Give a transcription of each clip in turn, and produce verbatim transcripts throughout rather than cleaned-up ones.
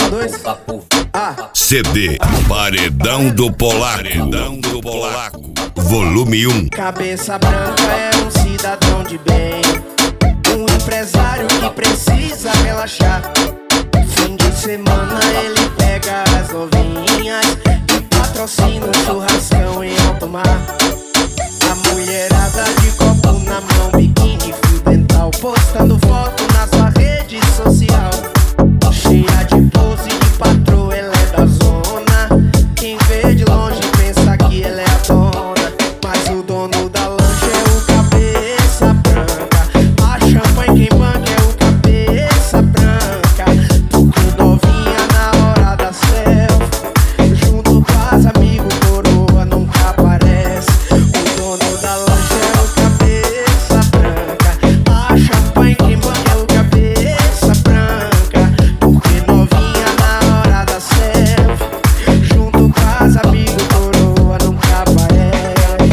dois. Ah. C D Paredão do Polaco. Paredão do Polaco. Volume um. Cabeça branca é um cidadão de bem, um empresário que precisa relaxar. Fim de semana ele pega as novinhas e patrocina um churrascão em alto mar. A mulherada de copo na mão, biquíni, fio dental, postando foto na sua rede social. Cheia de pose de patroa, ela é da zona. Quem vê de longe pensa que ela é a dona, mas o dono da lancha é o cabeça branca. A champanhe quem banca é o cabeça branca. Porque novinha na hora da selfie, junto com as amigos, coroa nunca aparece. O dono da lancha é o cabeça branca. A champanhe quem banca é o cabeça branca. Porque novinha na hora da selfie, junto com as amigos, coroa nunca aparece.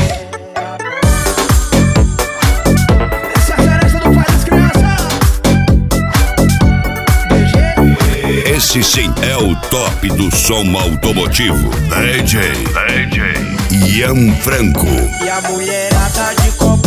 Essa é a festa do pai das crianças. D G. Esse sim é o top do som automotivo. D J D J Ian Franco. E a mulherada de copo